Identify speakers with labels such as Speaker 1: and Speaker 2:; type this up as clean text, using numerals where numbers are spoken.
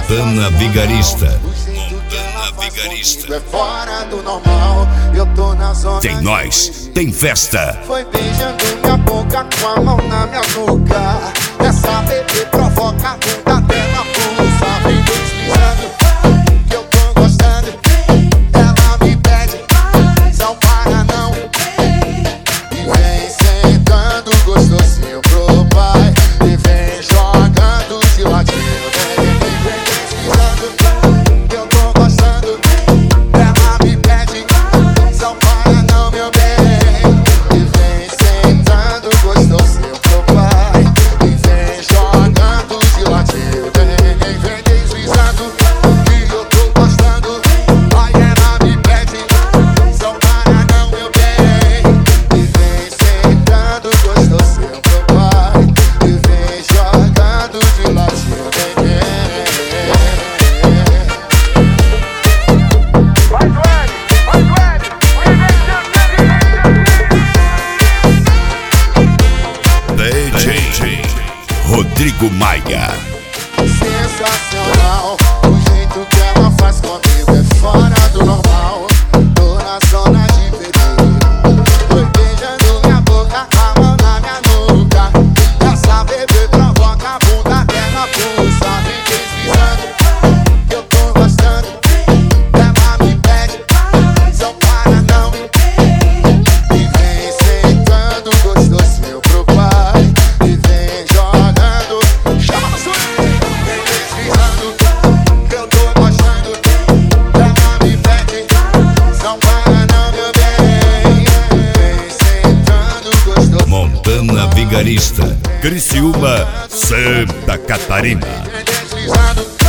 Speaker 1: Montana Vigarista.
Speaker 2: É fora do normal, eu tô na zona.
Speaker 1: Tem nós, tem festa.
Speaker 2: Foi beijando minha boca com a mão na minha nuca. Essa bebê provoca a bunda dela, pulsa. Vem deslizando, que eu tô gostando. Ela me pede, não para não. E vem sentando gostosinho pro pai. E vem jogando de ladinho. Vem deslizando, que eu tô gostando. Ela me pede, não para não, meu bem. E vem sentando gostosinho pro pai. E vem jogando de ladinho. Vem deslizando, que eu tô gostando. Ai, ela me pede, não para não, meu bem. E vem sentando gostosinho pro pai. E vem jogando de ladinho.
Speaker 1: DJ Rodrigo Maia.
Speaker 2: Sensacional, o jeito que ela faz comigo é fora do normal. Tô na zona de perigo. Foi beijando minha boca, a mão na minha nuca. Essa bebê provoca a bunda dela, pulsa. Vem deslizando, que eu tô gostando. Ela me pede, não para não. E vem sentando gostosinho pro pai. E vem jogando, chama no swing. Vem deslizando, que eu tô gostando. Ela me pede, não para não, meu bem. Vem sentando gostosinho.
Speaker 1: Montana Vigarista, Criciúma, Santa Catarina.
Speaker 2: Vem deslizando.